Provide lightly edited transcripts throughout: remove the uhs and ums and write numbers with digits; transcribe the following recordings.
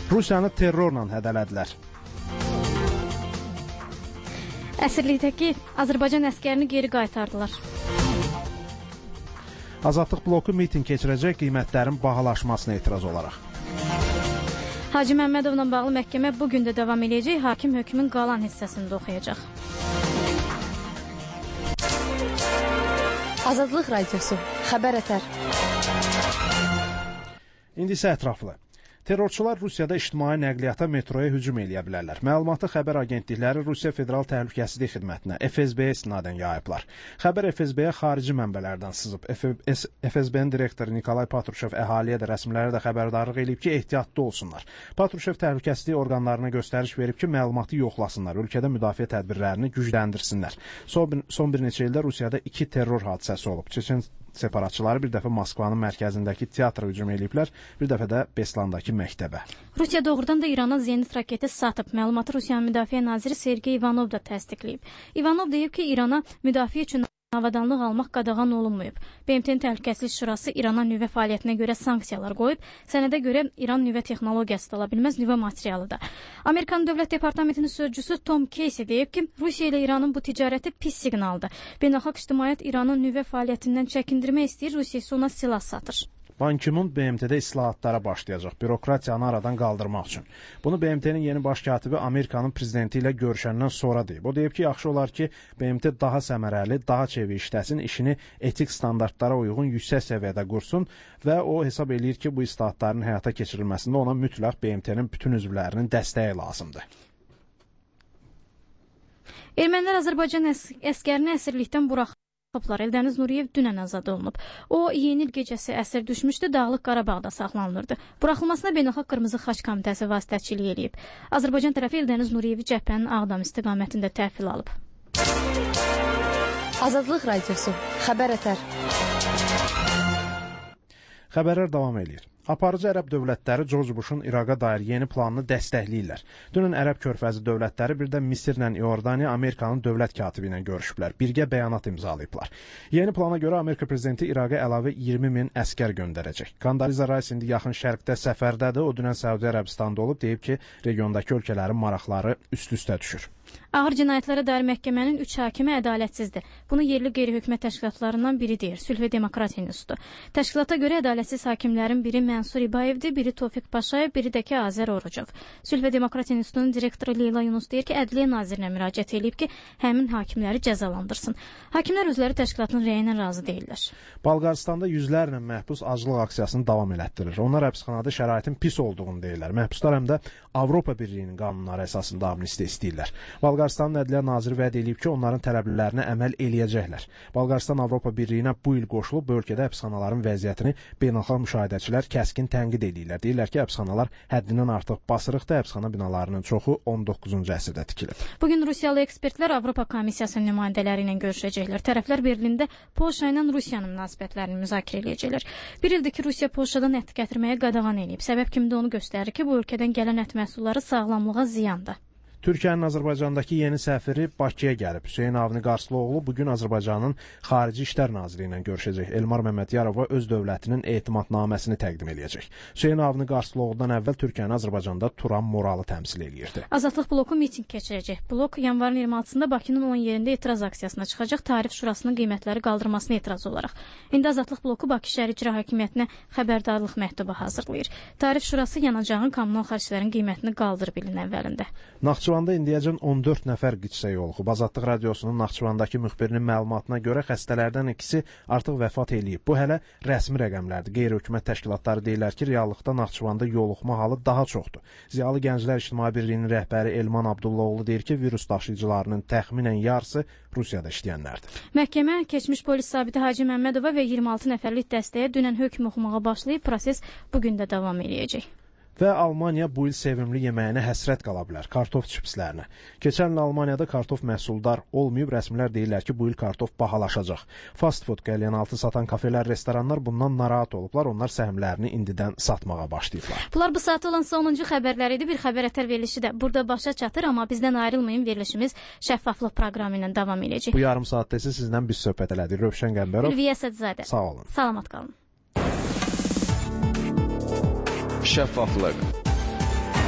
Rusiyanı terrorla hədələdilər. Əsirlikdəki Azərbaycan əskərini geri qaytardılar. Azadlıq bloku miting keçirəcək qiymətlərin bahalaşmasına etiraz olaraq. Hacı Məmmədovla bağlı məhkəmə bugün də davam edəcək. Hakim hökmün qalan hissəsini də oxuyacaq. Azadlıq radiosu, xəbər ətər. İndi isə ətraflı. Terrorçular Rusiyada ictimai nəqliyyata, metroya hücum eləyə bilərlər. Məlumatı xəbər agentlikləri Rusiya Federal Təhlükəsizlik Xidmətinə, FSB-yə istinadən yayıblar. Xəbər FSB-yə xarici mənbələrdən sızıb. FSB-nin direktoru Nikolay Patrushev əhaliyə də, rəsmilərə də xəbərdarlıq edib ki, ehtiyatlı olsunlar. Patrushev təhlükəsizlik orqanlarına göstəriş verib ki, məlumatı yoxlasınlar, ölkədə müdafiə tədbirlərini gücləndirsinlər. Son bir neçə ildə Rusiyada 2 terror hadisəsi olub. Çeçen separatçıları bir dəfə Moskvanın mərkəzindəki teatra hücum ediblər, bir dəfə də Beslandakı məktəbə. Rusiya doğrudan da İrana zenit raketi satıb. Məlumatı Rusiyanın müdafiə naziri Sergey Ivanov da təsdiqləyib. Ivanov deyib ki, İrana müdafiə üçün avadanlıq almaq qadağan olunmayıb. BMT-nin Təhlükəsizlik Şurası İrana nüvə fəaliyyətinə görə sanksiyalar qoyub. Sənədə görə İran nüvə texnologiyası da ola bilməz, nüvə materialı da. Amerikanın Dövlət Departamentinin sözcüsü Tom Casey deyib ki, Rusiya ilə İranın bu ticarəti pis siqnaldır. Beynəlxalq ictimaiyyət İranın nüvə fəaliyyətindən çəkindirmək istəyir, Rusiya isə ona silah satır. Ban Ki-mun BMT-də islahatlara başlayacaq, bürokratiyanı aradan qaldırmaq üçün. Bunu BMT-nin yeni baş katibi Amerikanın prezidenti ilə görüşəndən sonra deyib. O deyib ki, yaxşı olar ki, BMT daha səmərəli, daha çevik işləsin, işini etik standartlara uyğun yüksək səviyyədə qursun və o hesab eləyir ki, bu islahatların həyata keçirilməsində ona mütləq BMT-nin bütün üzvlərinin dəstəyi lazımdır. Ermənilər Azərbaycan əskərini əsirlikdən buraxıb. Eldəniz Nuriyev dünən azad olunub. O, yeni il gecəsi əsir düşmüşdü, Dağlıq Qarabağda saxlanılırdı. Buraxılmasına Beynəlxalq Qırmızı Xaç Komitəsi vasitəçilik eləyib. Azərbaycan tərəfi Eldəniz Nuriyevi cəbhənin Ağdam istiqamətində təhvil alıb. Azadlıq radiosu, xəbər ətər. Xəbərlər davam edir. Aparıcı ərəb dövlətləri George Bush'un İraqa dair yeni planını dəstəkləyirlər. Dünən Ərəb körfəzi dövlətləri bir də Misirlə İordaniya Amerikanın dövlət katibi ilə görüşüblər. Birgə bəyanat imzalayıblar. Yeni plana görə Amerika prezidenti İraqa əlavə 20.000 əskər göndərəcək. Condoleezza Rice indi yaxın şərqdə səfərdədir. O dünən Səudi Ərəbistanda olub, deyib ki, regiondakı ölkələrin maraqları üst-üstə düşür. Ağır cinayətlərə dair məhkəmənin 3 hakimi ədalətsizdir. Bunu yerli qeyri-hökumət təşkilatlarından biri deyir, Sülh və Demokratiya İnstitutu. Təşkilata görə ədalətsiz hakimlərin biri Mənsur İbayevdir, biri Tofiq Paşayev, biri də ki Azər Orucov. Sülh və Demokratiya İnstitutunun direktoru Leyla Yunus deyir ki, Ədliyyə Nazirinə müraciət edib ki, həmin hakimləri cəzalandırsın. Hakimlər özləri təşkilatın rəyi ilə razı deyirlər. Bolqarıstanda yüzlərlə məhbus aclıq aksiyasını davam elətdirir. Onlar həbsxanada şəraitin pis olduğunu deyirlər. Məhbuslar həm də Avropa Birliyinin qanunları əsasında amnistiya istəyirlər. Bolqarıstanın Ədliyyə naziri vəd edib ki, onların tələblərinə əməl eləyəcəklər. Bolqarıstan Avropa Birliyinə bu il qoşulub, bu ölkədə həbsxanaların vəziyyətini beynəlxalq müşahidəçilər kəskin tənqid edirlər. Deyirlər ki, həbsxanalar həddindən artıq basırıqdır, həbsxana binalarının çoxu 19-cu əsrdə tikilib. Bugün Rusiyalı ekspertlər Avropa Komissiyasının nümayəndələri ilə görüşəcəklər. Tərəflər Berlində Polşa ilə Rusiyanın münasibətlərini müzakirə edəcəklər. Bir ildir ki, Rusiya Polşadan ət gətirməyə qadağan edib. Səbəb kimdə onu göstərir ki, bu ölkədən gələn ət məhsulları sağlamlığa ziyandır. Türkiyənin Azərbaycandakı yeni səfiri Bakıya gəlib. Hüseyn Avni Qarslıoğlu bugün Azərbaycanın Xarici İşlər Naziri ilə görüşəcək. Elmar Məmmədiyarova öz dövlətinin etimadnaməsini təqdim edəcək. Hüseyn Avni Qarslıoğludan əvvəl Türkiyəni Azərbaycanda Turan Moralı təmsil eləyirdi. Azadlıq bloku miting keçirəcək. Blok yanvarın 26-sında Bakının 10 yerində etiraz aksiyasına çıxacaq, Tarif Şurasının qiymətləri qaldırmasına etiraz olaraq. İndi Azadlıq bloku Bakı şəhər icra hakimiyyətinə xəbərdarlıq məktubu hazırlayır. Tarif Şurası yanacağın, kommunal xərclərin qiymətini qaldırıb ilin əvvəlində. Naxçıvanda indiyəcən 14 nəfər qıçsa yoluxub. Azadlıq radiosunun Naxçıvandakı müxbirinin məlumatına görə xəstələrdən ikisi artıq vəfat eləyib. Bu hələ rəsmi rəqəmlərdir. Qeyri-hökumət təşkilatları deyirlər ki, reallıqda Naxçıvanda yoluxma halı daha çoxdur. Ziyalı Gənclər İctimai Birliyinin rəhbəri Elman Abdullaoğlu deyir ki, virus daşıyıcılarının təxminən yarısı Rusiyada işləyənlərdir. Məhkəmə keçmiş polis zabiti Hacı Məmmədova və 26 nəfərlik dəstəyə dünən hökm oxumağa başlayıb. Proses bugün də davam edəcək. Və Almaniya bu il sevimli yeməyinə həsrət qala bilər, kartof çipslərinə. Keçən il Almaniyada kartof məhsuldar olmayıb, rəsmilər deyirlər ki, bu il kartof bahalaşacaq. Fast food qəlyanaltı satan kafelər, restoranlar bundan narahat olublar, onlar səhmlərini indidən satmağa başlayıblar. Bunlar bu saat olan sonuncu xəbərlər idi. Bir xəbər ətər verilişi də burada başa çatır, amma bizdən ayrılmayın, verilişimiz şəffaflıq proqramı ilə davam edəcək. Bu yarım saatda isə sizdən biz söhbət elədik. Rövşən Qəmbərov. Ülviyə Sədzadə. Sağ olun. Salamat qalın. Şəffaflıq.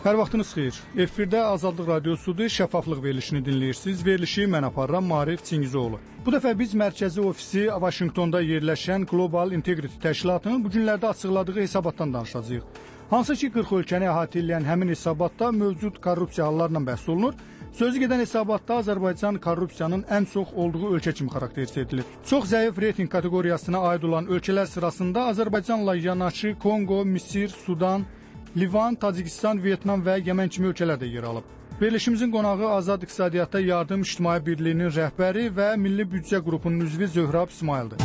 Hər vaxtınız xeyir. Efirdə Azadlıq Radiosudur, şəffaflıq verilişini dinləyirsiniz. Verilişi mən aparıram, Maarif Çingizoğlu. Bu dəfə biz mərkəzi ofisi Vaşinqtonda yerləşən Global Integrity təşkilatının bu günlərdə açıqladığı hesabatdan danışacağıq. Hansı ki 40 ölkəni əhatə edən həmin hesabatda mövcud korrupsiya hallarla bəhs olunur. Sözü gedən hesabatda Azərbaycan korrupsiyanın ən çox olduğu ölkə kimi xarakterizə edilir. Çox zəif reytinq kateqoriyasına aid olan ölkələr sırasında Azərbaycanla yanaşı Kongo, Misir, Sudan, Livan, Tacikistan, Vyetnam və Yemen kimi ölkələr də yer alıb. Verilişimizin qonağı Azad İqtisadiyyata Yardım İctimai Birliyinin rəhbəri və Milli Büdcə qrupunun üzvü Zöhrab İsmaildir.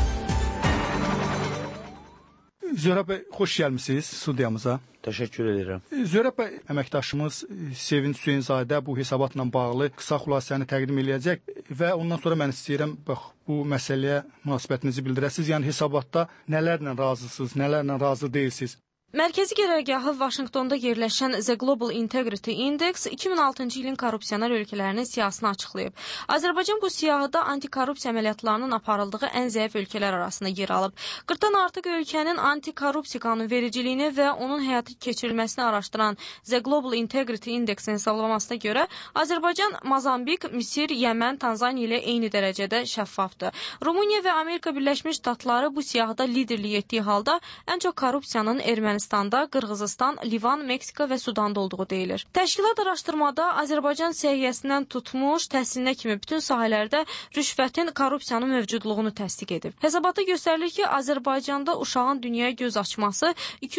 Zöhrab bəy, xoş gəlmisiniz studiyamıza. Təşəkkür edirəm. Zöhrab bəy, əməkdaşımız Sevinç Hüseynzadə bu hesabatla bağlı qısa xülasəni təqdim edəcək və ondan sonra mən istəyirəm bu məsələyə münasibətinizi bildirəsiniz. Yəni hesabatda nələrlə razısınız, nələrlə razı deyilsiniz? Mərkəzi qərargahı Vaşinqtonda yerləşən The Global Integrity Index 2006-cı ilin korrupsioner ölkələrinin siyahısını açıqlayıb. Azərbaycan bu siyahıda antikorrupsiya əməliyyatlarının aparıldığı ən zəif ölkələr arasında yer alıb. 40-dan artıq ölkənin antikorrupsiya qanunvericiliyini və onun həyata keçirilməsini araşdıran The Global Integrity Index hesablamasına görə Azərbaycan, Mozambik, Misir, Yemen, Tanzaniya ilə eyni dərəcədə şəffafdır. Rumıniya və Amerika Birləşmiş Ştatları bu siyahıda liderlik etdiyi halda ən çox korrupsiyanın Ermənistanda, Qırğızistan, Livan, Meksika və Sudanda olduğu deyilir. Təşkilat araşdırmada Azərbaycan səhiyyəsindən tutmuş təhsilinə kimi bütün sahələrdə rüşvətin, korrupsiyanın mövcudluğunu təsdiq edib. Hesabatda göstərilir ki, Azərbaycanda uşağın dünyaya göz açması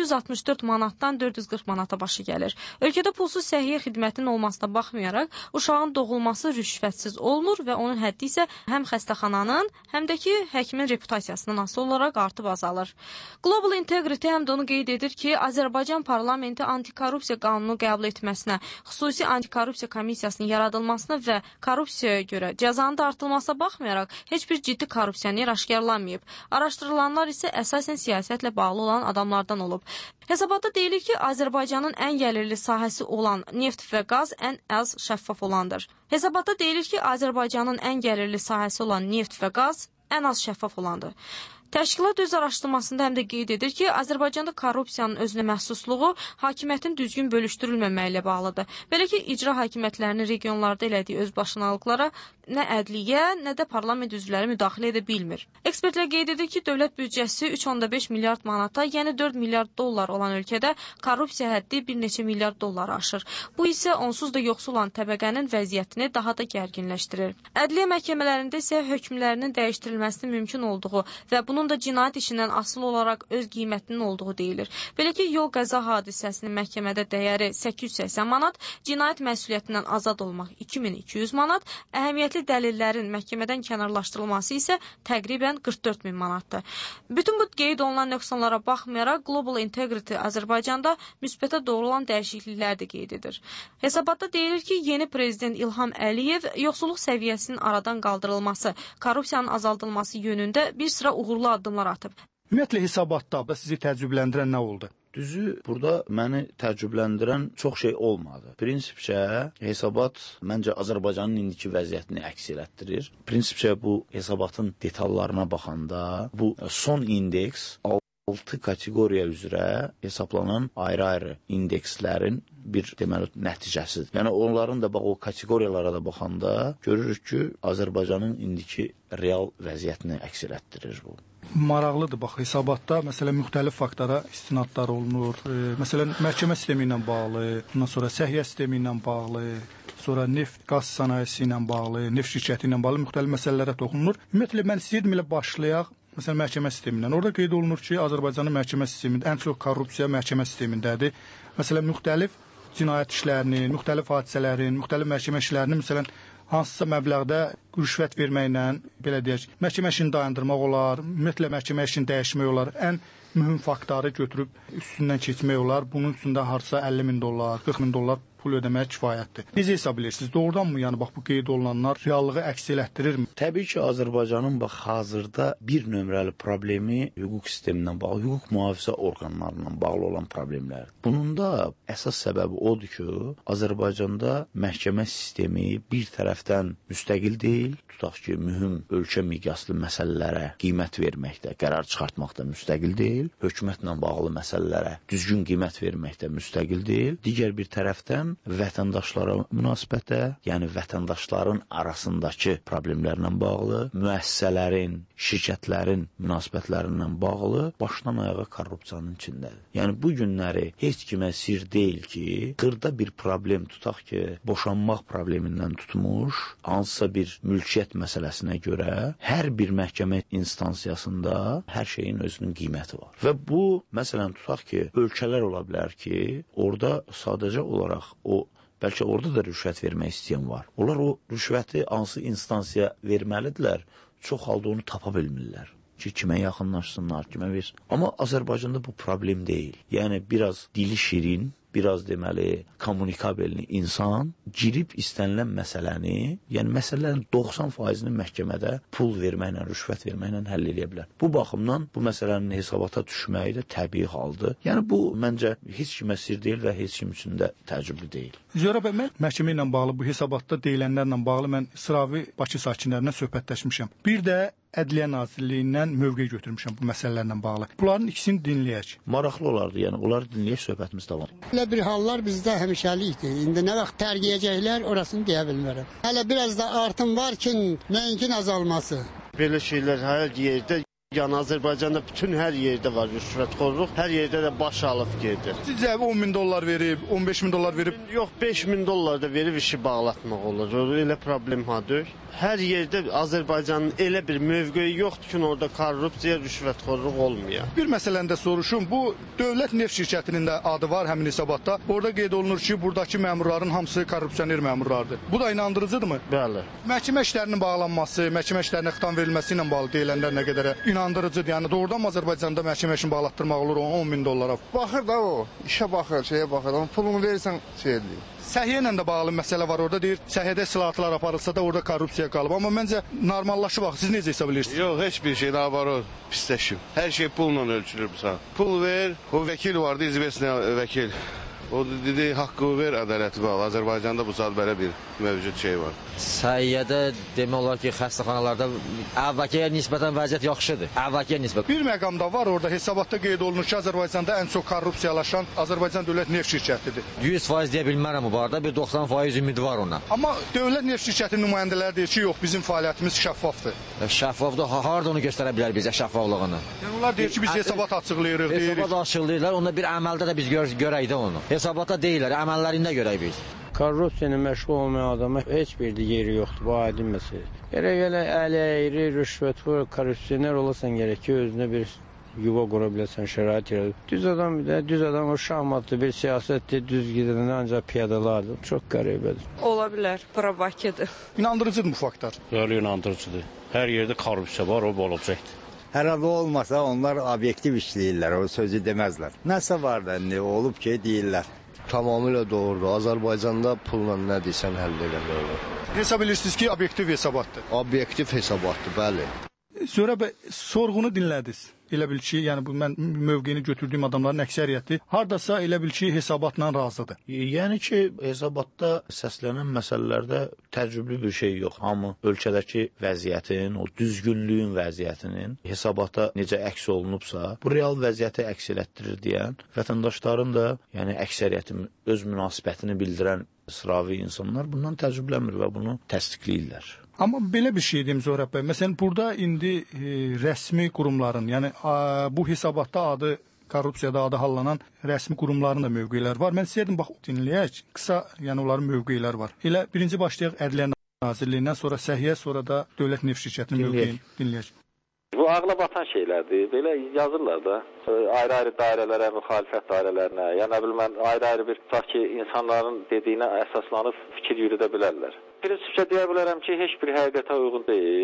264 manatdan 440 manata başa gəlir. Ölkədə pulsuz səhiyyə xidmətinin olmasına baxmayaraq, uşağın doğulması rüşvətsiz olmur və onun həddi isə həm xəstəxananın, həm də ki, həkimin reputasiyasından asılı olaraq artıb azalır. Global Integrity həm də onu qeyd edir ki, Azərbaycan parlamenti antikorrupsiya qanunu qəbul etməsinə, xüsusi antikorrupsiya komissiyasının yaradılmasına və korrupsiyaya görə cəzanın da artırılmasına baxmayaraq heç bir ciddi korrupsioner aşkarlanmayıb. Araşdırılanlar isə əsasən siyasətlə bağlı olan adamlardan olub. Hesabatda deyilir ki, Azərbaycanın ən gəlirli sahəsi olan neft və qaz ən az şəffaf olandır. Hesabatda deyilir ki, Azərbaycanın ən gəlirli sahəsi olan neft və qaz ən az şəffaf olandır. Təşkilat öz araşdırmasında həm də qeyd edir ki, Azərbaycanda korrupsiyanın özünə məxsusluğu hakimiyyətin düzgün bölüşdürülməməyi ilə bağlıdır. Belə ki, icra hakimiyyətlərinin regionlarda elədiyi özbaşınalıqlara nə ədliyyə, nə də parlament üzvləri müdaxilə edə bilmir. Ekspertlər qeyd edir ki, dövlət büdcəsi 3,5 milyard manata, yəni 4 milyard dollar olan ölkədə korrupsiya həddi bir neçə milyard dolları aşır. Bu isə onsuz da yoxsul olan təbəqənin vəziyyətini daha da gərginləşdirir. Ədliyyə məhkəmələrində isə hökmlərinin dəyişdirilməsinin mümkün olduğu və bunun da cinayət işindən asılı olaraq öz qiymətinin olduğu deyilir. Belə ki, yol qəza hadisəsinin məhkəmədə dəyəri 880 manat, cinayət məsuliyyətindən azad olmaq 2200 manat, əhəmiyyətli dəlillərin məhkəmədən kənarlaşdırılması isə təqribən 44 min manatdır. Bütün bu qeyd olunan nöqsanlara baxmayaraq, Global Integrity Azərbaycanda müsbətə doğrulan dəyişikliklər də qeyd edir. Hesabatda deyilir ki, yeni prezident İlham Əliyev yoxsulluq səviyyəsinin aradan qaldırılması, korrupsiyanın azaldılması yönündə bir sıra uğurlu addımlar atıb. Ümumiyyətlə hesabatda da sizi təəccübləndirən nə oldu? Düzü, burada məni təəccübləndirən çox şey olmadı. Prinsipcə, hesabat məncə Azərbaycanın indiki vəziyyətini əks elətdirir. Prinsipcə, bu hesabatın detallarına baxanda, bu son indeks 6 kateqoriya üzrə hesaplanan ayrı-ayrı indekslərin bir deməli nəticəsidir. Yəni onların da o kateqoriyalara da baxanda görürük ki, Azərbaycanın indiki real vəziyyətini əks elətdirir bu. Maraqlıdır, bax, hesabatda, məsələn, müxtəlif faktora istinadlar olunur. Məsələn, məhkəmə sistemi ilə bağlı, ondan sonra səhiyyə sistemi ilə bağlı, sonra neft, qaz sənayesi ilə bağlı, neft şirkəti ilə bağlı müxtəlif məsələlərə toxunulur. Ümumiyyətlə, mən istəyirdim ilə başlayaq, məsələn, məhkəmə sistemindən. Orada qeyd olunur ki, Azərbaycanın məhkəmə sistemində ən çox korrupsiya məhkəmə sistemindədir. Məsələn, müxtəlif cinayət işlərinin, müxtəlif hadisələrin, müxtəlif məhkəmə işlərinin, məsələn, hansısa məbləğdə rüşvət verməklə, belə deyək, məhkəmə işini dayandırmaq olar, ümumiyyətlə məhkəmə işini dəyişmək olar, ən mühüm faktoru götürüb üstündən keçmək olar. Bunun üçün də harca 50 min dollar, 40 min dollar pul ödəməyə kifayətdir. Necə hesab edirsiniz? Doğrudanmı yəni bax bu qeyd olunanlar reallığı əks etdirirmi? Təbii ki, Azərbaycanın bax hazırda bir nömrəli problemi hüquq sistemindən bağlı, hüquq mühafizə orqanlarından bağlı olan problemlərdir. Bunun da əsas səbəbi odur ki, Azərbaycanda məhkəmə sistemi bir tərəfdən müstəqil deyil, tutaq ki, mühüm ölkə miqyaslı məsələlərə qiymət verməkdə, qərar çıxartmaqda müstəqil deyil, hökumətlə bağlı məsələlərə düzgün qiymət verməkdə müstəqil deyil. Digər bir tərəfdən vətəndaşlara münasibətə, yəni vətəndaşların arasındakı problemlərlə bağlı, müəssisələrin, şirkətlərin münasibətlərindən bağlı başdan ayağa korrupsiyanın içindədir. Yəni bu günləri heç kimə sir deyil ki, xırda bir problem tutaq ki, boşanmaq problemindən tutmuş, hansısa bir mülkiyyət məsələsinə görə hər bir məhkəmə instansiyasında hər şeyin özünün qiyməti var. Və bu, məsələn, tutaq ki, ölkələr ola bilər ki, orada sadəcə olaraq bəlkə orada da rüşvət vermək istəyən var. Onlar o rüşvəti hansı instansiyaya verməlidirlər, çox halda onu tapa bilmirlər ki, kimə yaxınlaşsınlar, kimə versin. Amma Azərbaycanda bu problem deyil. Yəni, biraz dili şirin, biraz deməli kommunikabelli insan girib istənilən məsələni, yəni məsələlərin 90%-ni məhkəmədə pul verməklə, rüşvət verməklə həll edə bilər. Bu baxımdan bu məsələnin hesabata düşməyi də təbii haldır. Yəni bu məncə heç kimə sir deyil və heç kim üçün də təəccüblü deyil. Zöhrə bəy, mən məhkəmə ilə bağlı bu hesabatda deyilənlərlə bağlı mən sıravi Bakı sakinlərinə söhbətləşmişəm. Bir də Ədliyyə Nazirliyindən mövqe götürmüşəm bu məsələlərlə bağlı. Bunların ikisini dinləyək. Maraqlı olardı, yəni onları dinləyək, söhbətimiz davam. Elə bir hallar bizdə həmişəlikdir. İndi nə vaxt tərgiyəcəklər, orasını deyə bilmərəm. Hələ biraz da artım var ki, nəinki azalması. Belə şeylər hər yerdə, yəni Azərbaycanda bütün hər yerdə var rüşvətxorluq, hər yerdə də baş alıb gedir. Sizcə $10.000 verib, $15.000 verib? Yox, $5.000 da verib işi bağlatmaq olur. Elə problem hadır. Hər yerdə Azərbaycanın elə bir mövqeyi yoxdur ki, orada korrupsiya, rüşvətxorluq olmuyor. Bir məsələni də soruşum. Bu Dövlət Neft Şirkətinin də adı var həmin hesabatda. Orada qeyd olunur ki, buradakı məmurların hamısı korrupsioner məmurlardır. Bu da inandırıcıdırmı? Bəli. Məhkəmə işlərinin bağlanması, məhkəmə işlərinə xitam verilməsi ilə bağlı deyilənlər nə qədər inandırıcıdır? Yəni doğrudan Azərbaycanda məhkəmə işini bağlatdırmaq olur $10.000? Baxır da o, işə baxır, şeyə baxır. Amma pulunu verirsən şey edir. Səhiyyə ilə də bağlı məsələ var orada, deyir, səhiyyədə islahatlar aparılsa da orada korrupsiya qalıb. Amma məncə normallaşıb axı. Siz necə hesab edirsiniz? Yox, heç bir şey daha var o pisləşib. Hər şey pulla ölçülür bu saat. Pul ver, o vəkil vardı, izvesli vəkil. O dedi, haqqı ver, ədaləti qal. Azərbaycanda bu saat belə bir mövcud şey var. Səhiyyədə demək olar ki, xəstəxanalarda əvvəlkiyə nisbətən vəziyyət yaxşıdır. Əvvəlkiyə nisbətən. Bir məqamda var orada hesabatda qeyd olunur ki, Azərbaycanda ən çox korrupsiyalaşan Azərbaycan Dövlət Neft Şirkətidir. 100% deyə bilmərəm bu barədə, bir 90% ümidi var ona. Amma Dövlət Neft Şirkətinin nümayəndələri deyir ki, yox, bizim fəaliyyətimiz şəffafdır. Şəffafdır, harda onu göstərə bilər bizə şəffaflığını? Yəni onlar deyir ki, biz hesabat açıqlayırıq, deyirik. Hesabat açıqlayırlar, onda bir əməldə də biz görək də onu. Hesabata deyirlər, əməllərində görək biz. Korrupsiya ilə məşğul olmayan adama heç bir yeri yoxdur, bu aydın məsələdir. Gərək əli əyri, rüşvətxor, korrupsioner olasan gərək ki, özünə bir yuva qura biləsən, şərait yaradır. Düz adam o şahmatlı bir siyasətdir, düz gidəndə ancaq piyadalardır. Çox qəribədir. Ola bilər, bura Bakıdır. İnandırıcıdır bu faktlar? Bəli, inandırıcıdır. Hər yerdə korrupsiya var, o olacaqdır. Hər halda olmasa onlar obyektiv işləyirlər, o sözü deməzlər. Nəsə var da, nə olub ki, deyirlər. Tamamilə doğrudur. Azərbaycanda pulla nə desən həll eləmək olur. Hesab edirsiniz ki, obyektiv hesabatdır? Obyektiv hesabatdır, bəli. Zöhrə bəy, sorğunu dinlədiniz. Elə bil ki, yəni bu mən mövqeyini götürdüyüm adamların əksəriyyəti hardasa elə bil ki, hesabatla razıdır. Yəni ki, hesabatda səslənən məsələlərdə təcrübli bir şey yox. Hamı ölkədəki vəziyyətin, o düzgünlüyün vəziyyətinin hesabata necə əks olunubsa, bu real vəziyyəti əks elətdirir deyən vətəndaşların da, yəni əksəriyyətin öz münasibətini bildirən sıravi insanlar bundan təcrüblənmir və bunu təsdiqləyirlər. Amma belə bir şey deyim Zöhrə bəy. Məsələn, burada indi rəsmi qurumların, yəni bu hesabatda adı korrupsiyada adı hallanan rəsmi qurumların da mövqeləri var. Mən istəyirdim bax dinləyək. Qısa, yəni onların mövqeləri var. Elə birinci başlayaq Ədliyyə Nazirliyindən, sonra Səhiyyə, sonra da Dövlət Neft Şirkətinin mövqeyini dinləyək. Bu ağla batan şeylərdir. Belə yazırlar da. Ayrı-ayrı dairələrə, müxalifət dairələrinə, yəni nə bilim mən ayrı-ayrı bir tutaq ki, insanların dediyinə əsaslanıb fikir yürüdə bilərlər. Prinsipcə deyə bilərəm ki, heç bir həqiqətə uyğun deyil.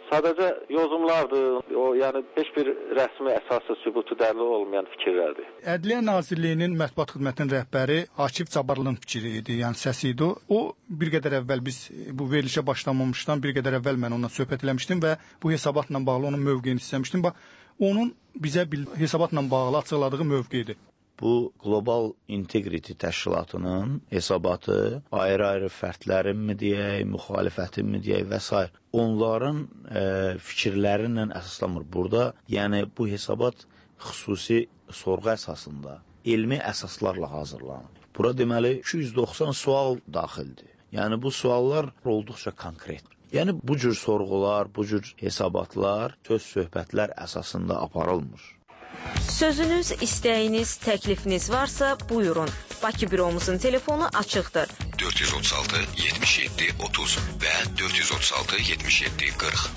Sadəcə yozumlardır. O, yəni heç bir rəsmi əsası sübutu dəlili olmayan fikirlərdir. Ədliyyə Nazirliyinin mətbuat xidmətinin rəhbəri Akif Cabbarlının fikri idi, yəni səsi idi. O bir qədər əvvəl biz bu verilişə başlamamışdan bir qədər əvvəl mən onunla söhbət eləmişdim və bu hesabatla bağlı onun mövqeyini istəmişdim. Bax, onun bizə hesabatla bağlı açıqladığı mövqeyidir. Bu Global Integrity təşkilatının hesabatı ayrı-ayrı fərdlərin mi deyək, müxalifətin mi deyək və s. onların fikirləri ilə əsaslanmır. Burada, yəni bu hesabat xüsusi sorğu əsasında, elmi əsaslarla hazırlanır. Bura deməli 290 sual daxildir. Yəni bu suallar olduqca konkret. Yəni bu cür sorğular, bu cür hesabatlar, söz-söhbətlər əsasında aparılmır. Sözünüz, istəyiniz, təklifiniz varsa buyurun. Bakı büromuzun telefonu açıqdır. 436 77 30 və 436 77 40.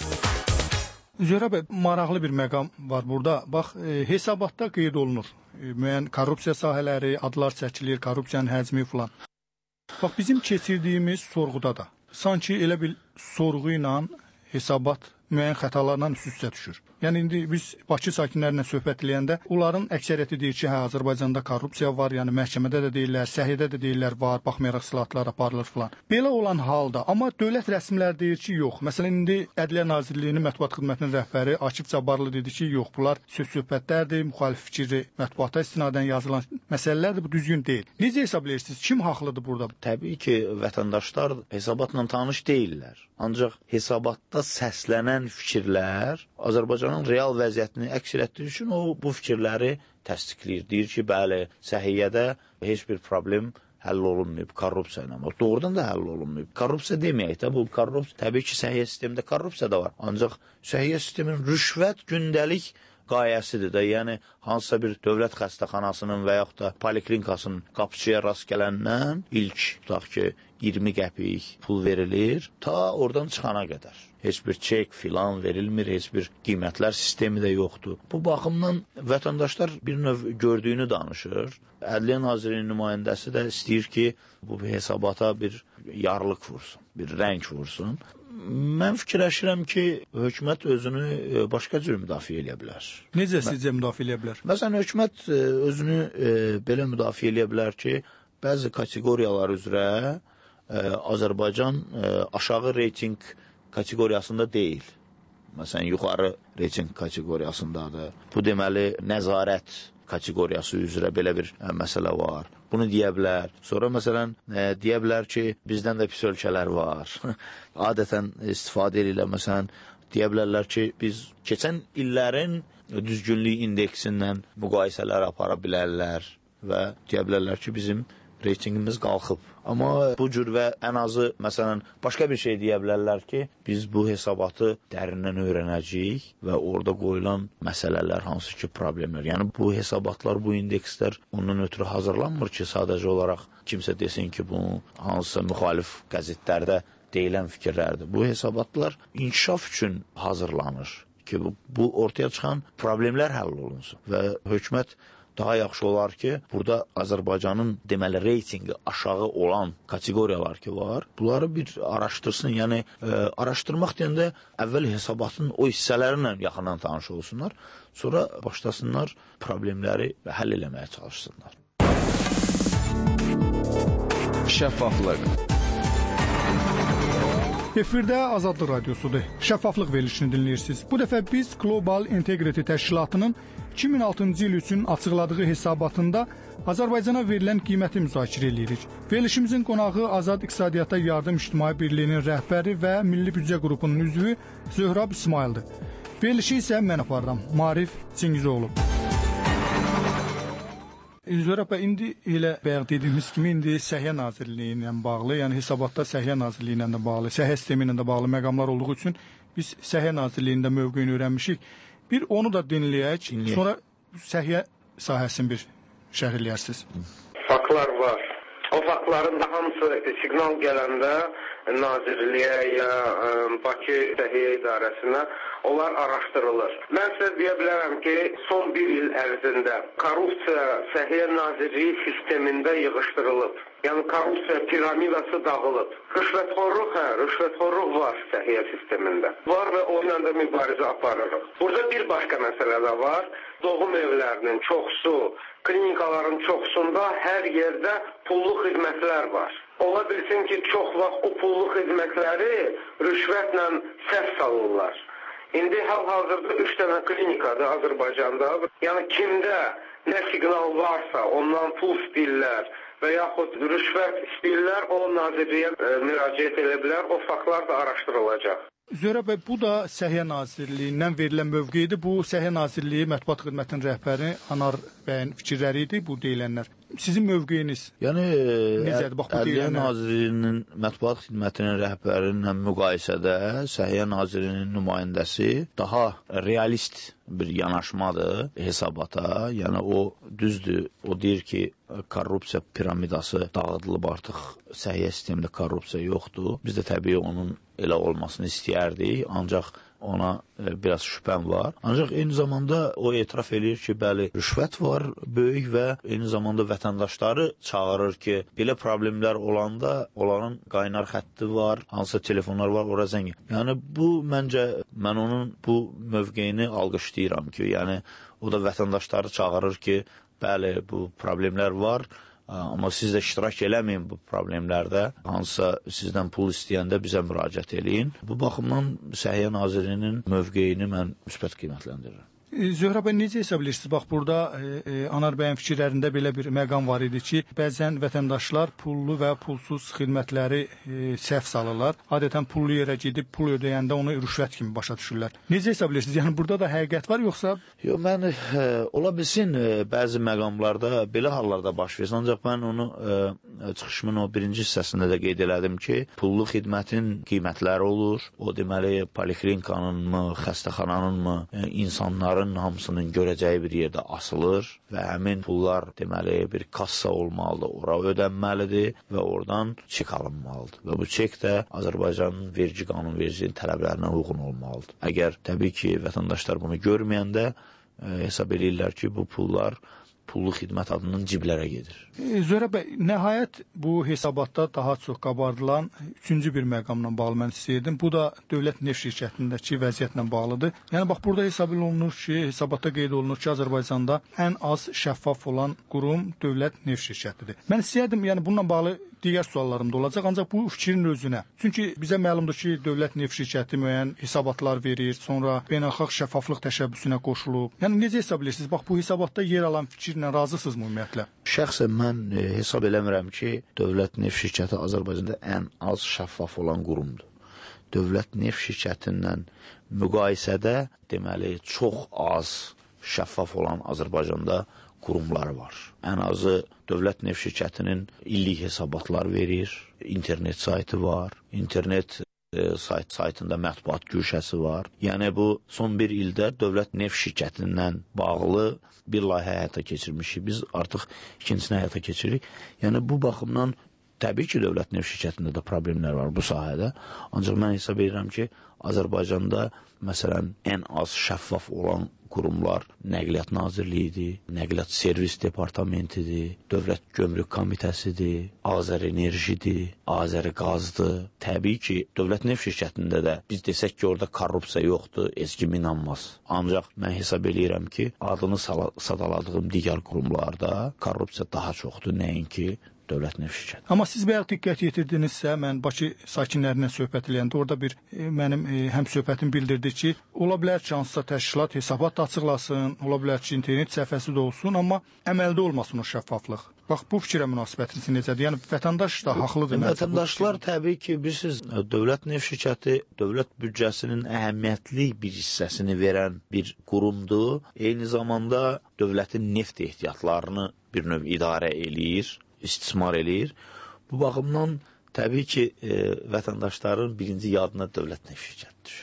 Zöhrə bəy, maraqlı bir məqam var burada. Bax, hesabatda qeyd olunur. Müəyyən korrupsiya sahələri, adlar çəkilir, korrupsiyanın həcmi filan. Bax, bizim keçirdiyimiz sorğuda da sanki elə bir sorğu ilə hesabat müəyyən xətalarla üst-üstə düşür. Yəni indi biz Bakı sakinlərinə söhbət edəndə onların əksəriyyəti deyir ki, hə, Azərbaycanda korrupsiya var, yəni məhkəmədə də deyirlər, səhiyyədə də deyirlər var, baxmayaraq islahatlar aparılır filan. Belə olan halda, amma dövlət rəsmiləri deyir ki, yox. Məsələn, indi Ədliyyə Nazirliyinin mətbuat xidmətinin rəhbəri Akif Cabbarlı dedi ki, yox, bunlar söz-söhbətlərdir, müxalif fikirli mətbuata istinadən yazılan məsələlərdir, bu düzgün deyil. Necə hesab edirsiniz? Kim haqlıdır burada? Təbii ki, vətəndaşlar hesabatla tanış deyillər. Ancaq hesabatda səslənən fikirlər Azərbaycanın real vəziyyətini əks etdirdiyi üçün o bu fikirləri təsdiqləyir. Deyir ki, bəli, səhiyyədə heç bir problem həll olunmayıb korrupsiya ilə. Doğrudan da həll olunmayıb. Korrupsiya deməyək də, bu korrupsiya, təbii ki, səhiyyə sistemində korrupsiya da var. Ancaq səhiyyə sisteminin rüşvət gündəlik qayəsidir də, yəni hansısa bir dövlət xəstəxanasının və yaxud da poliklinikasının qapıçıya rast gələndən ilk, tutaq ki, 20 qəpik pul verilir, ta oradan çıxana qədər. Heç bir çek filan verilmir, heç bir qiymətlər sistemi də yoxdur. Bu baxımdan vətəndaşlar bir növ gördüyünü danışır. Ədliyyə Nazirliyinin nümayəndəsi də istəyir ki, bu hesabata bir yarlıq vursun, bir rəng vursun. Mən fikirləşirəm ki, hökumət özünü başqa cür müdafiə edə bilər. Necə sizcə müdafiə edə bilər? Məsələn, hökumət özünü belə müdafiə edə bilər ki, bəzi kateqoriyalar üzrə Azərbaycan aşağı reyting kateqoriyasında deyil. Məsələn, yuxarı reyting kateqoriyasındadır. Bu deməli, nəzarət kateqoriyası üzrə belə bir məsələ var. Bunu deyə bilər. Sonra məsələn, deyə bilər ki, bizdən də pis ölkələr var. Adətən istifadə edirlər. Məsələn, deyə bilərlər ki, biz keçən illərin düzgünlük indeksindən müqayisələr apara bilərlər və deyə bilərlər ki, bizim reytingimiz qalxıb. Amma bu cür və ən azı, məsələn, başqa bir şey deyə bilərlər ki, biz bu hesabatı dərindən öyrənəcəyik və orada qoyulan məsələlər, hansı ki, problemlər. Yəni, bu hesabatlar, bu indekslər ondan ötürü hazırlanmır ki, sadəcə olaraq kimsə desin ki, bu hansısa müxalif qəzetlərdə deyilən fikirlərdir. Bu hesabatlar inkişaf üçün hazırlanır ki, bu ortaya çıxan problemlər həll olunsun və hökumət daha yaxşı olar ki, burada Azərbaycanın deməli reytingi aşağı olan kateqoriyalar ki var, bunları bir araşdırsın. Yəni, araşdırmaq deyəndə əvvəl hesabatın o hissələrinlə yaxından tanış olsunlar, sonra başlasınlar problemləri həll eləməyə çalışsınlar. Şəffaflıq. Efirdə Azadlıq Radiosudur. Şəffaflıq verilişini dinləyirsiniz. Bu dəfə biz Global Integrity təşkilatının 2006-cı il üçün açıqladığı hesabatında Azərbaycana verilən qiyməti müzakirə edirik. Verilişimizin qonağı Azad İqtisadiyyata Yardım İctimai Birliyinin rəhbəri və Milli Büdcə qrupunun üzvü Zöhrab İsmaildir. Verilişi isə mən aparıram, Maarif Çingizoğlu. Zöhrab bəy, indi elə bayaq dediyimiz kimi, indi Səhiyyə Nazirliyi ilə bağlı, yəni hesabatda Səhiyyə Nazirliyi ilə də bağlı, Səhiyyə sistemi ilə də bağlı məqamlar olduğu üçün biz Səhiyyə Nazirliyində mövqeyini öyrənmişik. Bir onu da dinləyək, sonra Səhiyyə sahəsini bir şərh eləyərsiniz. Faktlar var. O faktların da hamısı siqnal gələndə Nazirliyə ya Bakı Səhiyyə İdarəsinə onlar araşdırılır. Mən sizə deyə bilərəm ki, son bir il ərzində korrupsiya Səhiyyə Nazirliyi sistemində yığışdırılıb. Yəni korrupsiya piramidası dağılıb. Rüşvətxorluq var səhiyyə sistemində. Var və onunla da mübarizə aparırıq. Burada bir başqa məsələ də var. Doğum evlərinin çoxsu, klinikaların çoxsunda hər yerdə pullu xidmətlər var. Ola bilsin ki, çox vaxt o pullu xidmətləri rüşvətlə səhv salırlar. İndi hal-hazırda 3 dənə klinikadır Azərbaycanda. Yəni kimdə nə siqnal varsa ondan pul istəyirlər və yaxud rüşvət istəyirlər, o nazirliyə müraciət edə bilər, o faktlar da araşdırılacaq. Zöhrə bəy, bu da Səhiyyə Nazirliyindən verilən mövqeyidir. Bu Səhiyyə Nazirliyi Mətbuat Xidmətinin rəhbəri Anar bəyin fikirləri idi bu deyilənlər. Sizin mövqeyiniz necədir? Bax, bu Ədliyyə Nazirliyinin Mətbuat Xidmətinin rəhbərinin müqayisədə Səhiyyə Nazirliyinin nümayəndəsi daha realist bir yanaşmadır hesabata. Yəni o düzdür, o deyir ki, korrupsiya piramidası dağıdılıb, artıq səhiyyə sistemində korrupsiya yoxdur. Biz də təbii onun elə olmasını istəyərdik, ancaq ona biraz şübhəm var. Ancaq eyni zamanda o etiraf edir ki, bəli, rüşvət var böyük və eyni zamanda vətəndaşları çağırır ki, belə problemlər olanda onların qaynar xətti var, hansısa telefonlar var, ora zəng. Yəni bu məncə, mən onun bu mövqeyini alqışlayıram ki, yəni o da vətəndaşları çağırır ki, bəli, bu problemlər var. Amma siz də iştirak eləməyin bu problemlərdə. Hansısa sizdən pul istəyəndə bizə müraciət eləyin. Bu baxımdan Səhiyyə Nazirliyinin mövqeyini mən müsbət qiymətləndirirəm. Zöhrə bəy, necə hesab edirsiniz? Bax, burada Anar bəyin fikirlərində belə bir məqam var idi ki, bəzən vətəndaşlar pullu və pulsuz xidmətləri səhv salırlar. Adətən pullu yerə gedib pul ödəyəndə onu rüşvət kimi başa düşürlər. Necə hesab edirsiniz? Yəni burada da həqiqət var, yoxsa? Yox, mən ola bilsin bəzi məqamlarda belə hallarda baş versin. Ancaq mən onu çıxışımın o birinci hissəsində də qeyd elədim ki, pullu xidmətin qiymətləri olur. O deməli poliklinkanın mı, xəstəxananın mı, insanların hamısının görəcəyi bir yerdə asılır və həmin pullar deməli bir kassa olmalıdır, ora ödənməlidir və oradan çek alınmalıdır. Və bu çek də Azərbaycanın vergi qanunvericiliyin tələblərinə uyğun olmalıdır. Əgər təbii ki, vətəndaşlar bunu görməyəndə hesab edirlər ki, bu pullar pullu xidmət adının ciblərə gedir. Zöhrə bəy, nəhayət bu hesabatda daha çox qabardılan üçüncü bir məqamla bağlı mən istəyirdim. Bu da Dövlət Neft Şirkətindəki vəziyyətlə bağlıdır. Yəni bax, burada hesab olunur ki, hesabatda qeyd olunur ki, Azərbaycanda ən az şəffaf olan qurum Dövlət Neft Şirkətidir. Mən istəyirdim, yəni bununla bağlı digər suallarım da olacaq, ancaq bu fikrin özünə. Çünki bizə məlumdur ki, Dövlət Neft Şirkəti müəyyən hesabatlar verir, sonra beynəlxalq şəffaflıq təşəbbüsünə qoşulub. Yəni necə hesab edirsiniz? Bax, bu hesabatda yer alan fikirlə razısınızmı ümumiyyətlə? Şəxsən mən hesab eləmirəm ki, Dövlət Neft Şirkəti Azərbaycanda ən az şəffaf olan qurumdur. Dövlət Neft Şirkətindən müqayisədə deməli çox az şəffaf olan Azərbaycanda qurumlar var. Ən azı Dövlət Neft Şirkətinin illik hesabatlar verir, internet saytı var, internet saytında mətbuat güşəsi var. Yəni bu son bir ildə Dövlət Neft Şirkətindən bağlı bir layihə həyata keçirmişik. Biz artıq ikincisini həyata keçiririk. Yəni bu baxımdan təbii ki, Dövlət Neft Şirkətində də problemlər var bu sahədə. Ancaq mən hesab edirəm ki, Azərbaycanda məsələn ən az şəffaf olan qurumlar Nəqliyyat Nazirliyidir, Nəqliyyat Servis Departamentidir, Dövlət Gömrük Komitəsidir, Azərenerjidir, Azəriqazdır. Təbii ki, Dövlət Neft Şirkətində də biz desək ki, orada korrupsiya yoxdur, heç kim inanmaz. Ancaq mən hesab edirəm ki, adını sadaladığım digər qurumlarda korrupsiya daha çoxdur, nəinki Dövlət Neft Şirkəti. Amma siz bayaq diqqət yetirdinizsə, mən Bakı sakinlərindən söhbət eləyəndə orada bir mənim həmsöhbətim bildirdi ki, ola bilər ki, hansısa təşkilat hesabat açıqlasın, ola bilər ki, internet səhifəsi də olsun, amma əməldə olmasın o şəffaflıq. Bax, bu fikrə münasibətiniz necədir? Yəni, vətəndaş da haqlıdır. Vətəndaşlar təbii ki, bilirsiniz, Dövlət Neft Şirkəti dövlət büdcəsinin əhəmiyyətli bir hissəsini verən bir qurumdur. Eyni zamanda dövlətin neft ehtiyatlarını bir növ idarə eləyir, istismar eləyir. Bu baxımdan təbii ki, vətəndaşların birinci yadına Dövlət Neft Şirkəti düşür.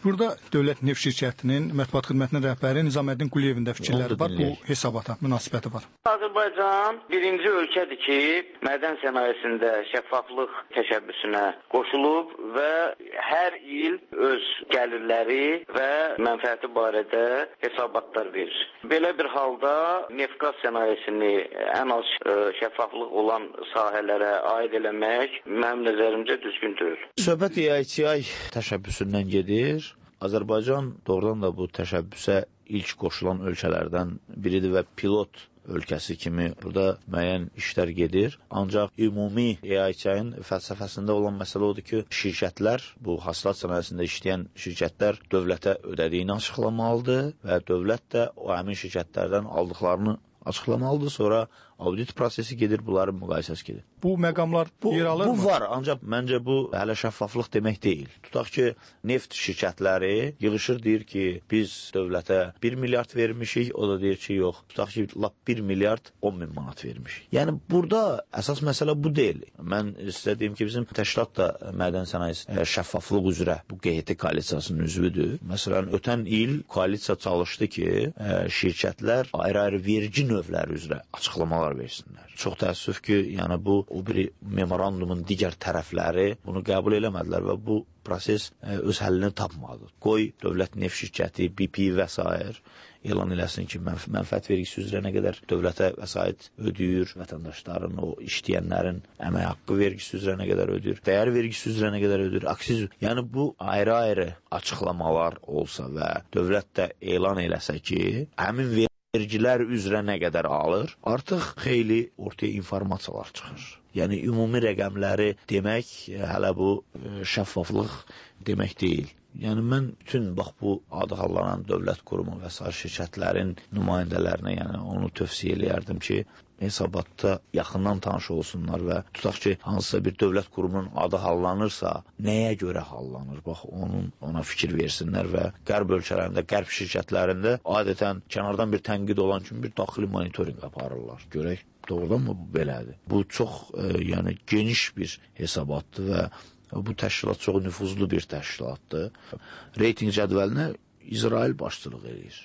Burada Dövlət Neft Şirkətinin mətbuat xidmətinin rəhbəri Nizaməddin Quliyevin də fikirləri var, bu hesabata münasibəti var. Azərbaycan birinci ölkədir ki, mədən sənayesində şəffaflıq təşəbbüsünə qoşulub və hər il öz gəlirləri və mənfəəti barədə hesabatlar verir. Belə bir halda neft-qaz sənayesini ən az şəffaflıq olan sahələrə aid eləmək mənim nəzərimcə düzgün deyil. Söhbət EITI təşəbbüsündən gedir. Azərbaycan doğrudan da bu təşəbbüsə ilk qoşulan ölkələrdən biridir və pilot ölkəsi kimi burada müəyyən işlər gedir. Ancaq ümumi EITI-nin fəlsəfəsində olan məsələ odur ki, şirkətlər, bu hasilat sənayesində işləyən şirkətlər dövlətə ödədiyini açıqlamalıdır və dövlət də o həmin şirkətlərdən aldıqlarını açıqlamalıdır. Sonra audit prosesi gedir, bunların müqayisəsi gedir. Bu məqamlar yer alır mı? Bu var, ancaq məncə bu hələ şəffaflıq demək deyil. Tutaq ki, neft şirkətləri yığışır, deyir ki, biz dövlətə 1 milyard vermişik, o da deyir ki, yox. Tutaq ki, 1 milyard 10 min manat vermişik. Yəni, burada əsas məsələ bu deyil. Mən sizə deyim ki, bizim təşkilat da mədən sənayesi şəffaflıq üzrə bu QHT koalisiyasının üzvüdür. Məsələn, ötən il koalisiya çalışdı ki, şirkətlər ayrı-ayrı vergi növləri üzrə açıqlamalar versinlər. Çox təəssüf ki, yəni bu o bir memorandumun digər tərəfləri bunu qəbul eləmədilər və bu proses öz həllini tapmadı. Qoy dövlət neft şirkəti, BP və s. elan eləsin ki, mənfəət vergisi üzrə nə qədər dövlətə vəsait ödəyir, vətəndaşların, o işləyənlərin əmək haqqı vergisi üzrə nə qədər ödəyir, dəyər vergisi üzrə nə qədər ödəyir, aksiz. Yəni bu ayrı-ayrı açıqlamalar olsa və dövlət də elan eləsə ki, həmin vergilər üzrə nə qədər alır, artıq xeyli ortaya informasiyalar çıxır. Yəni, ümumi rəqəmləri demək, hələ bu şəffaflıq demək deyil. Yəni, mən bütün, bax, bu adı hallanan dövlət qurumu və s. şirkətlərin nümayəndələrinə, yəni onu tövsiyə eləyərdim ki, hesabatda yaxından tanış olsunlar və tutaq ki, hansısa bir dövlət qurumunun adı hallanırsa, nəyə görə hallanır? Bax, ona fikir versinlər və qərb ölkələrində, qərb şirkətlərində adətən kənardan bir tənqid olan kimi bir daxili monitorinq aparırlar. Görək, doğrudan mı bu belədir? Bu çox, yəni, geniş bir hesabatdır və bu təşkilat çox nüfuzlu bir təşkilatdır. Reyting cədvəlinə İsrail başçılıq edir.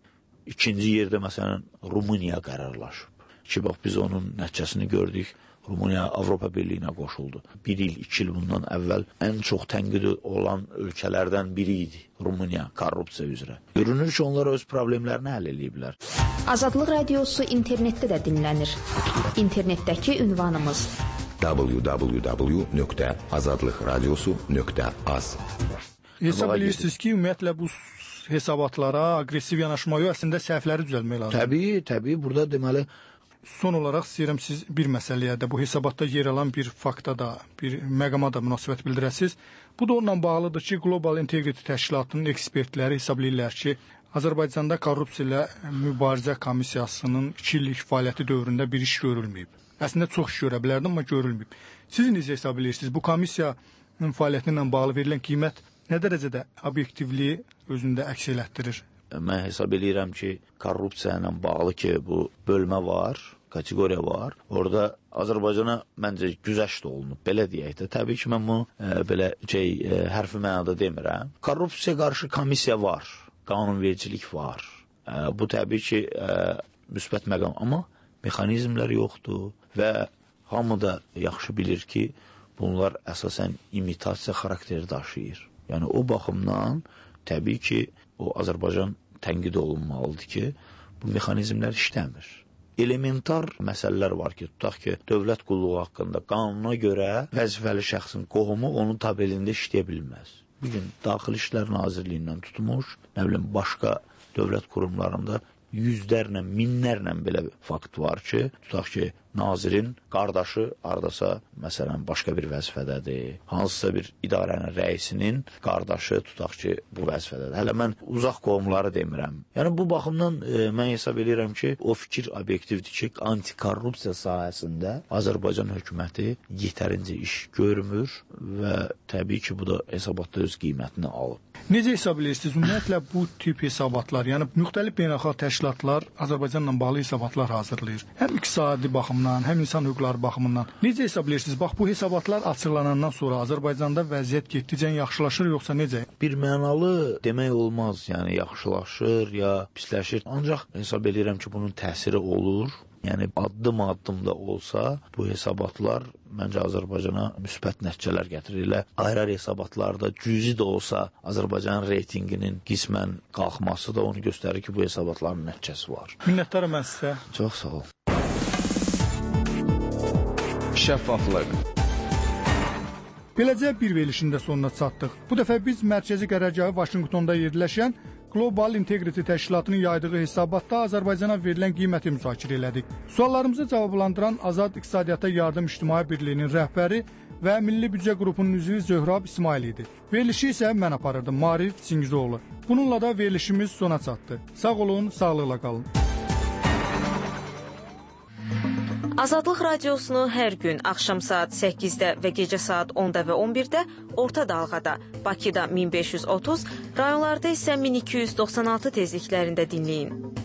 İkinci yerdə, məsələn, Rumıniya qərarlaşıb. Ki, bax, biz onun nəticəsini gördük. Rumıniya Avropa Birliyinə qoşuldu. 1 il, 2 il bundan əvvəl ən çox tənqidi olan ölkələrdən biri idi. Rumıniya korrupsiya üzrə. Görünür ki, onlar öz problemlərini həll eləyiblər. Azadlıq radiosu internetdə də dinlənir. İnternetdəki ünvanımız www.azadlıqradiosu.az. Hesab edirsiniz ki, ümumiyyətlə bu hesabatlara aqressiv yanaşma yox, əslində səhvləri düzəlmək lazım. Təbii, burada deməli. Son olaraq istəyirəm siz bir məsələyə də, bu hesabatda yer alan bir fakta da, bir məqama da münasibət bildirəsiniz. Bu da onunla bağlıdır ki, Global Integrity Təşkilatının ekspertləri hesablayırlar ki, Azərbaycanda korrupsiya ilə mübarizə komissiyasının 2 illik fəaliyyəti dövründə bir iş görülməyib. Əslində çox iş görə bilərdim, amma görülməyib. Siz necə hesab edirsiniz? Bu komissiyanın fəaliyyəti ilə bağlı verilən qiymət nə dərəcədə obyektivliyi özündə əks elətdirir? Mən hesab edirəm ki, korrupsiya ilə bağlı ki, bu bölmə var, kateqoriya var. Orada Azərbaycana məncə güzəşt olunub, belə deyək də. Təbii ki, mən bunu belə hərfi mənada demirəm. Korrupsiya qarşı komissiya var, qanunvericilik var. Bu təbii ki, müsbət məqam, amma mexanizmlər yoxdur və hamı da yaxşı bilir ki, bunlar əsasən imitasiya xarakteri daşıyır. Yəni, o baxımdan təbii ki, o Azərbaycan tənqid olunmalıdır ki, bu mexanizmlər işləmir. Elementar məsələlər var ki, tutaq ki, dövlət qulluğu haqqında qanuna görə vəzifəli şəxsin qohumu onun tabelində işləyə bilməz. Bugün Daxili İşlər Nazirliyindən tutmuş, nə bilim, başqa dövlət qurumlarında yüzlərlə, minlərlə belə fakt var ki, tutaq ki, nazirin qardaşı hardasa, məsələn, başqa bir vəzifədədir. Hansısa bir idarənin rəisinin qardaşı, tutaq ki, bu vəzifədədir. Hələ mən uzaq qohumları demirəm. Yəni, bu baxımdan mən hesab edirəm ki, o fikir obyektivdir ki, antikorrupsiya sahəsində Azərbaycan hökuməti yetərincə iş görmür və təbii ki, bu da hesabatda öz qiymətini alıb. Necə hesab edirsiniz? Ümumiyyətlə, bu tip hesabatlar, yəni müxtəlif beynəlxalq təşkilatlar Azərbaycanla bağlı hesabatlar hazırlayır. Həm iqtisadi baxımdan, baxımından, həm insan hüquqları baxımından. Necə hesablayırsınız? Bax, bu hesabatlar açıqlanandan sonra Azərbaycanda vəziyyət getdikcə yaxşılaşır, yoxsa necə? Bir mənalı demək olmaz, yəni yaxşılaşır ya pisləşir. Ancaq hesab edirəm ki, bunun təsiri olur. Yəni addım-addım da olsa bu hesabatlar məncə Azərbaycana müsbət nəticələr gətirirlər. Ayrı-ayrı hesabatlarda cüzi də olsa Azərbaycanın reytinqinin qismən qalxması da onu göstərir ki, bu hesabatların nəticəsi var. Minnətdaram mən sizə. Çox sağ ol. Şəffaflıq. Beləcə bir verilişin də sonuna çatdıq. Bu dəfə biz mərkəzi qərargahı Vaşinqtonda yerləşən Global Integrity təşkilatının yaydığı hesabatda Azərbaycana verilən qiyməti müzakirə elədik. Suallarımızı cavablandıran Azad İqtisadiyyata Yardım İctimai Birliyinin rəhbəri və Milli Büdcə qrupunun üzvü Zöhrab İsmail idi. Verilişi isə mən aparırdım, Maarif Çingizoğlu. Bununla da verilişimiz sona çatdı. Sağ olun, sağlıqla qalın. Azadlıq radiosunu hər gün axşam saat 8-də və gecə saat 10-da və 11-də orta dalğada, Bakıda 1530, rayonlarda isə 1296 tezliklərində dinləyin.